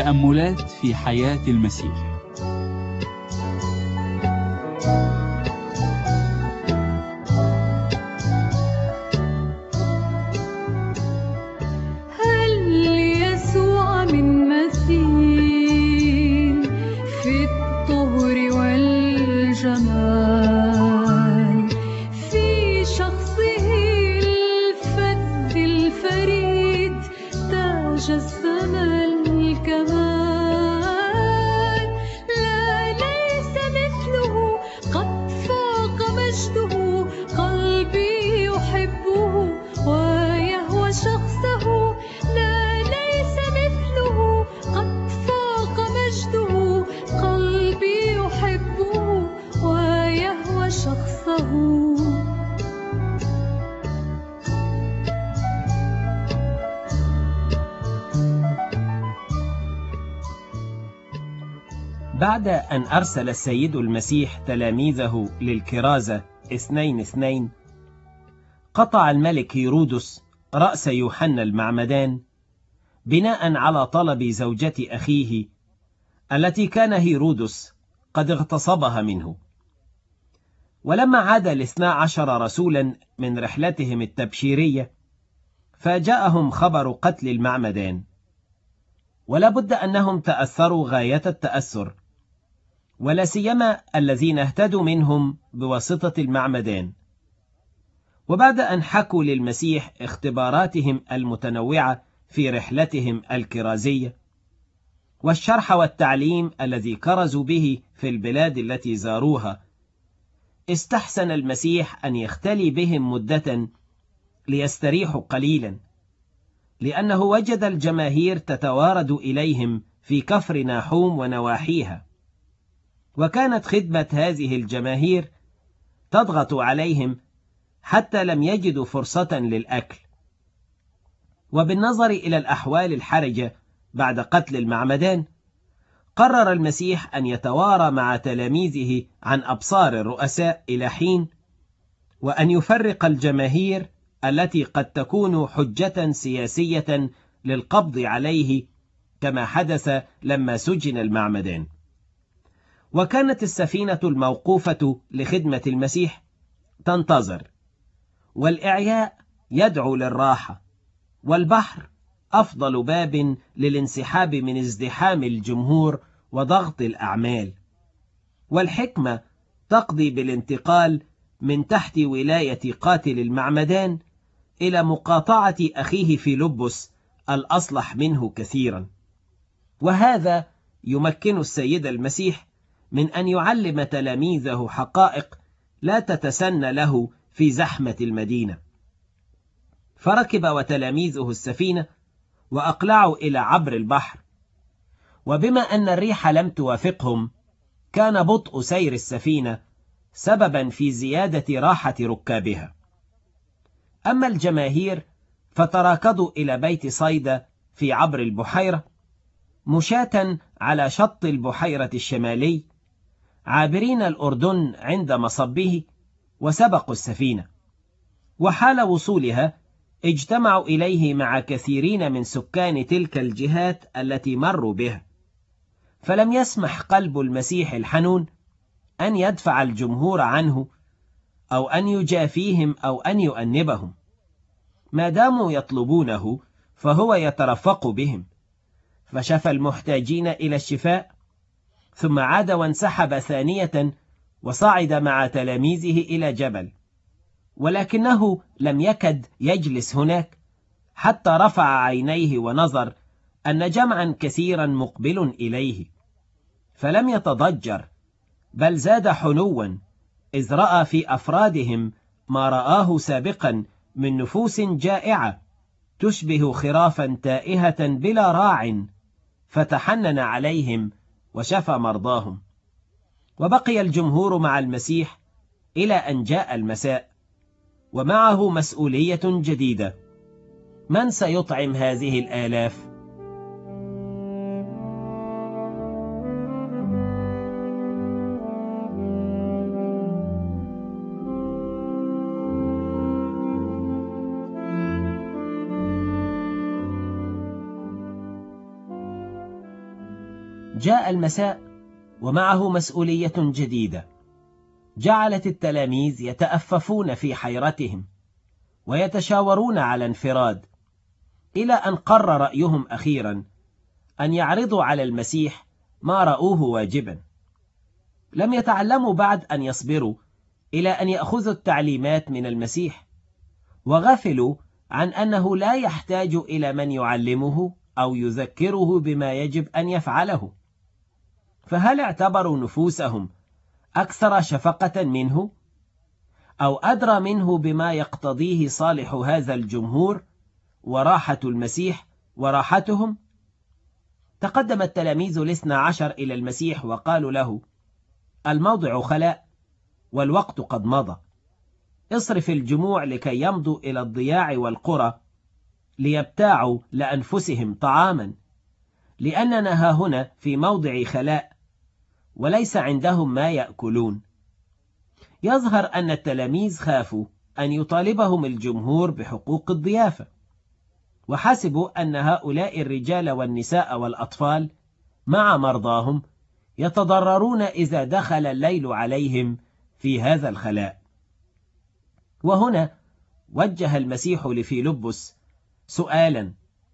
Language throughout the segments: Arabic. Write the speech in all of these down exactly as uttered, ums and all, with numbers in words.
تأملات في حياة المسيح. هل يسوع من مثيل في الطهر والجمال، في شخصه الفذ الفريد تاج السما الكمال، لا ليس مثله قد فاق مجده، قلبي يحبه ويهوى شخصه، لا ليس مثله قد فاق مجده، قلبي يحبه ويهوى شخصه. بعد أن أرسل السيد المسيح تلاميذه للكرازة اثنين اثنين، قطع الملك هيرودس رأس يوحنا المعمدان بناء على طلب زوجة أخيه التي كان هيرودس قد اغتصبها منه. ولما عاد الاثنى عشر رسولا من رحلتهم التبشيرية، فجاءهم خبر قتل المعمدان، ولا بد أنهم تأثروا غاية التأثر، ولا سيما الذين اهتدوا منهم بواسطة المعمدان. وبعد أن حكوا للمسيح اختباراتهم المتنوعة في رحلتهم الكرازية، والشرح والتعليم الذي كرزوا به في البلاد التي زاروها، استحسن المسيح أن يختلي بهم مدة ليستريحوا قليلا، لأنه وجد الجماهير تتوارد إليهم في كفر ناحوم ونواحيها، وكانت خدمة هذه الجماهير تضغط عليهم حتى لم يجدوا فرصة للأكل. وبالنظر إلى الأحوال الحرجة بعد قتل المعمدان، قرر المسيح أن يتوارى مع تلاميذه عن أبصار الرؤساء إلى حين، وأن يفرق الجماهير التي قد تكون حجة سياسية للقبض عليه، كما حدث لما سجن المعمدان. وكانت السفينة الموقوفة لخدمة المسيح تنتظر، والإعياء يدعو للراحة، والبحر أفضل باب للانسحاب من ازدحام الجمهور وضغط الأعمال، والحكمة تقضي بالانتقال من تحت ولاية قاتل المعمدان إلى مقاطعة أخيه فيلبس الأصلح منه كثيرا. وهذا يمكن السيد المسيح من أن يعلم تلاميذه حقائق لا تتسنى له في زحمة المدينة. فركب وتلاميذه السفينة وأقلعوا إلى عبر البحر، وبما أن الريح لم توافقهم، كان بطء سير السفينة سببا في زيادة راحة ركابها. أما الجماهير فتراكضوا إلى بيت صيدا في عبر البحيرة، مشاة على شط البحيرة الشمالي، عابرين الأردن عند مصبه، وسبقوا السفينة. وحال وصولها اجتمعوا إليه مع كثيرين من سكان تلك الجهات التي مروا بها، فلم يسمح قلب المسيح الحنون أن يدفع الجمهور عنه، أو أن يجافيهم أو أن يؤنبهم. ما داموا يطلبونه فهو يترفق بهم، فشفى المحتاجين إلى الشفاء، ثم عاد وانسحب ثانية وصعد مع تلاميذه إلى جبل، ولكنه لم يكد يجلس هناك حتى رفع عينيه ونظر أن جمعا كثيرا مقبل إليه، فلم يتضجر، بل زاد حنوا، إذ رأى في أفرادهم ما رآه سابقا من نفوس جائعة تشبه خرافا تائهة بلا راع، فتحنن عليهم وشفى مرضاهم. وبقي الجمهور مع المسيح إلى أن جاء المساء، ومعه مسؤولية جديدة: من سيطعم هذه الآلاف؟ جاء المساء ومعه مسؤولية جديدة جعلت التلاميذ يتأففون في حيرتهم ويتشاورون على انفراد، إلى أن قرر رأيهم أخيرا أن يعرضوا على المسيح ما رأوه واجبا. لم يتعلموا بعد أن يصبروا إلى أن يأخذوا التعليمات من المسيح، وغفلوا عن أنه لا يحتاج إلى من يعلمه أو يذكره بما يجب أن يفعله. فهل اعتبروا نفوسهم أكثر شفقة منه، أو أدرى منه بما يقتضيه صالح هذا الجمهور وراحة المسيح وراحتهم؟ تقدم التلاميذ الاثنى عشر إلى المسيح وقالوا له: الموضع خلاء والوقت قد مضى، اصرف الجموع لكي يمضوا إلى الضياع والقرى ليبتاعوا لأنفسهم طعاما، لأننا ها هنا في موضع خلاء وليس عندهم ما يأكلون. يظهر أن التلاميذ خافوا أن يطالبهم الجمهور بحقوق الضيافة، وحسبوا أن هؤلاء الرجال والنساء والأطفال مع مرضاهم يتضررون إذا دخل الليل عليهم في هذا الخلاء. وهنا وجه المسيح لفيلبس سؤالا،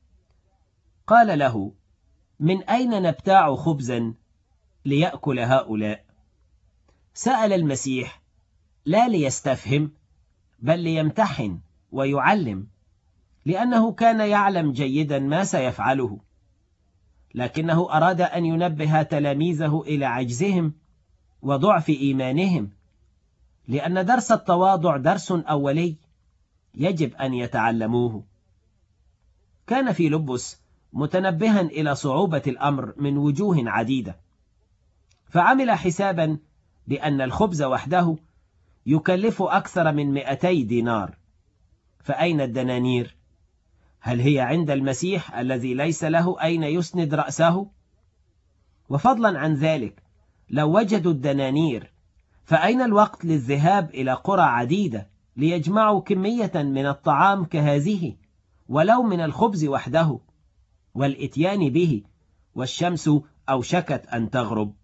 قال له: من أين نبتاع خبزا ليأكل هؤلاء؟ سأل المسيح لا ليستفهم، بل ليمتحن ويعلم، لأنه كان يعلم جيدا ما سيفعله، لكنه أراد أن ينبه تلاميذه إلى عجزهم وضعف إيمانهم، لأن درس التواضع درس أولي يجب أن يتعلموه. كان فيلبس متنبها إلى صعوبة الأمر من وجوه عديدة، فعمل حسابا بأن الخبز وحده يكلف أكثر من مئتي دينار. فأين الدنانير؟ هل هي عند المسيح الذي ليس له أين يسند رأسه؟ وفضلا عن ذلك، لو وجدوا الدنانير فأين الوقت للذهاب إلى قرى عديدة ليجمعوا كمية من الطعام كهذه، ولو من الخبز وحده، والإتيان به والشمس أوشكت أن تغرب؟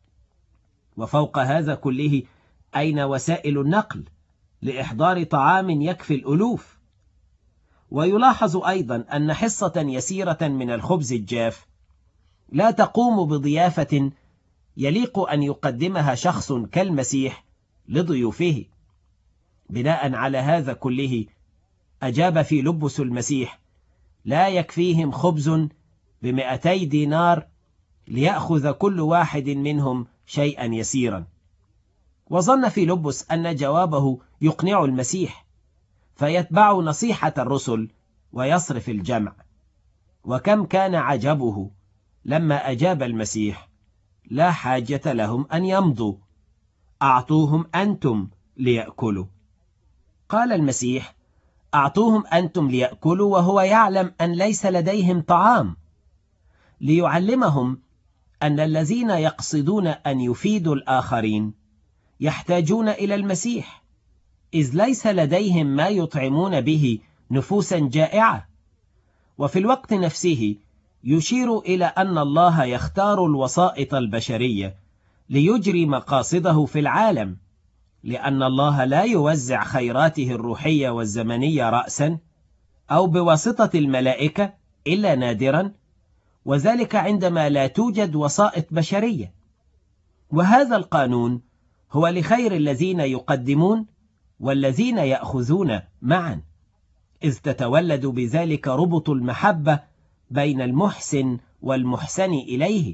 وفوق هذا كله، أين وسائل النقل لإحضار طعام يكفي الألوف؟ ويلاحظ أيضا أن حصة يسيرة من الخبز الجاف لا تقوم بضيافة يليق أن يقدمها شخص كالمسيح لضيوفه. بناء على هذا كله، أجاب فيلبس المسيح: لا يكفيهم خبز بمئتي دينار ليأخذ كل واحد منهم شيئا يسيرا. وظن فيلبس أن جوابه يقنع المسيح، فيتبع نصيحة الرسل ويصرف الجمع. وكم كان عجبه لما أجاب المسيح: لا حاجة لهم أن يمضوا، أعطوهم أنتم ليأكلوا. قال المسيح: أعطوهم أنتم ليأكلوا، وهو يعلم أن ليس لديهم طعام، ليعلمهم أن الذين يقصدون أن يفيدوا الآخرين يحتاجون إلى المسيح، إذ ليس لديهم ما يطعمون به نفوسا جائعة. وفي الوقت نفسه يشير إلى أن الله يختار الوسائط البشرية ليجري مقاصده في العالم، لأن الله لا يوزع خيراته الروحية والزمنية رأسا أو بواسطة الملائكة إلا نادرا، وذلك عندما لا توجد وسائط بشرية. وهذا القانون هو لخير الذين يقدمون والذين يأخذون معا، إذ تتولد بذلك ربط المحبة بين المحسن والمحسن إليه،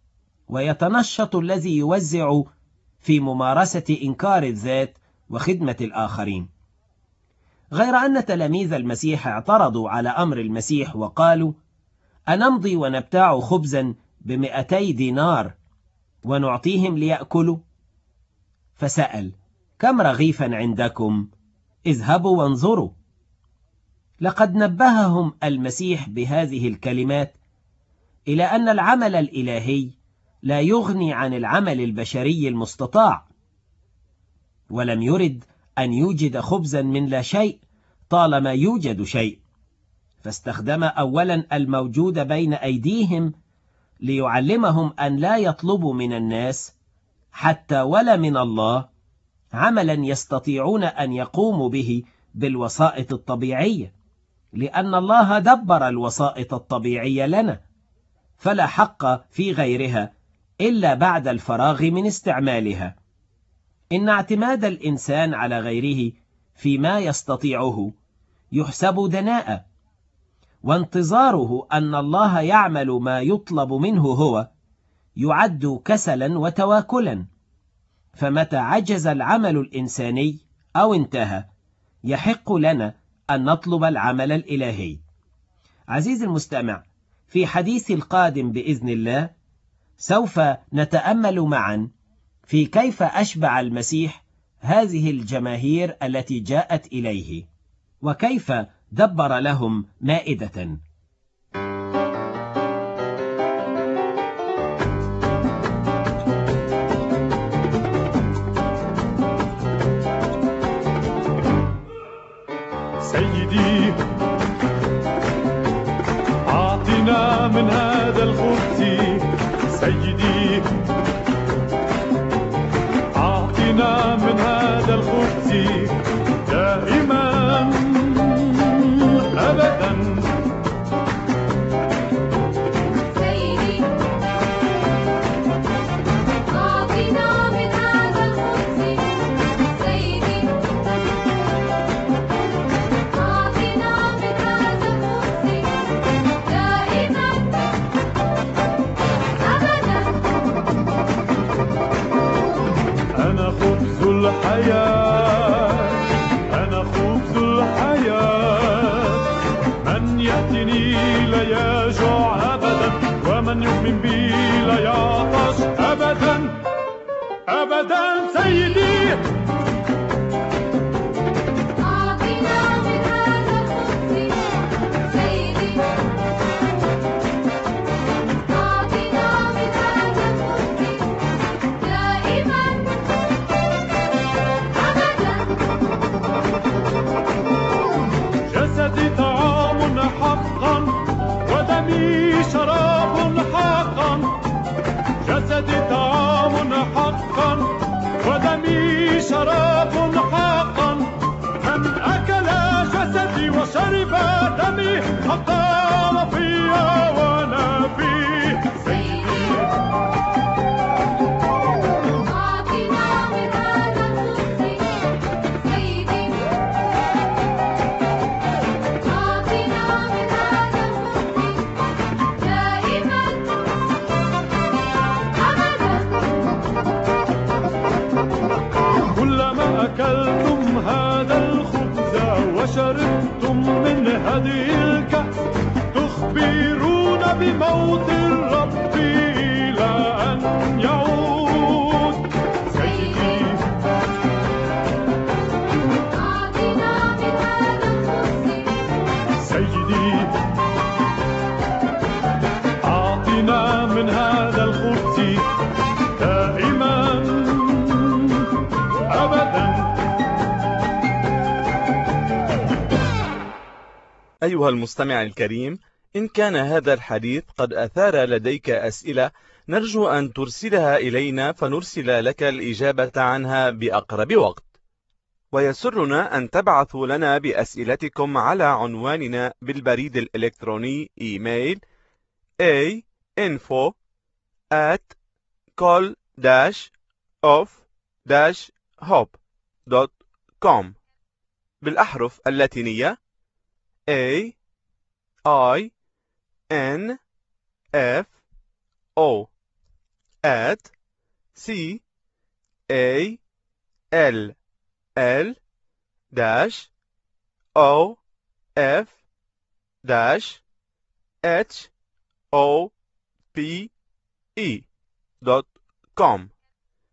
ويتنشط الذي يوزع في ممارسة إنكار الذات وخدمة الآخرين. غير أن تلاميذ المسيح اعترضوا على أمر المسيح وقالوا: أنمضي ونبتاع خبزا بمئتي دينار ونعطيهم ليأكلوا؟ فسأل: كم رغيفا عندكم؟ اذهبوا وانظروا. لقد نبههم المسيح بهذه الكلمات إلى أن العمل الإلهي لا يغني عن العمل البشري المستطاع، ولم يرد أن يوجد خبزا من لا شيء طالما يوجد شيء، فاستخدم أولا الموجود بين أيديهم، ليعلمهم أن لا يطلبوا من الناس حتى ولا من الله عملا يستطيعون أن يقوموا به بالوسائط الطبيعية، لأن الله دبر الوسائط الطبيعية لنا، فلا حق في غيرها إلا بعد الفراغ من استعمالها. إن اعتماد الإنسان على غيره فيما يستطيعه يحسب دناءة، وانتظاره أن الله يعمل ما يطلب منه هو يعد كسلا وتواكلا. فمتى عجز العمل الإنساني أو انتهى يحق لنا أن نطلب العمل الإلهي. عزيزي المستمع، في حديث القادم بإذن الله سوف نتأمل معا في كيف أشبع المسيح هذه الجماهير التي جاءت إليه، وكيف دبر لهم مائدة. سيدي أعطنا من هذا الخبز، سيدي أعطنا من هذا الخبز دائما أبدا. سيدي أعطنا من هذا الخبز، سيدي أعطنا من هذا الخبز دائما أبدا. أنا خبز الحياة، أنا خبز الحياة، من يأتيني لا يجوع أبدا، ومن يؤمن بي لا يعطش أبدا أبدا. سيدي أعطنا من هذا الخبز، سيدي أعطنا من هذا الخبز دائما أبدا. جسدي طعام حقا، ودمي شراب حقا، جسدي طعام حقا، ودمي شراب حقا. من أكل جسدي وشرب دمي حقا فيا وأنا فيه. سيدي أعطنا من هذا الخبز، سيدي أعطنا من هذا الخبز دائما أبدا. كلما أكلتم هذا الخبز وشربتم من هذه الكأس تخبرون بموت الرب إلى أن يعود. سيدي أعطنا من هذا الخبز، سيدي أعطنا من هذا الخبز دائما أبدا. أيها المستمع الكريم، إن كان هذا الحديث قد أثار لديك أسئلة نرجو أن ترسلها إلينا فنرسل لك الإجابة عنها بأقرب وقت. ويسرنا أن تبعثوا لنا بأسئلتكم على عنواننا بالبريد الإلكتروني إيميل a info at col dash of dash hope dot com بالأحرف اللاتينية A I N F O at C A L L dash O F dash H O P E dot com.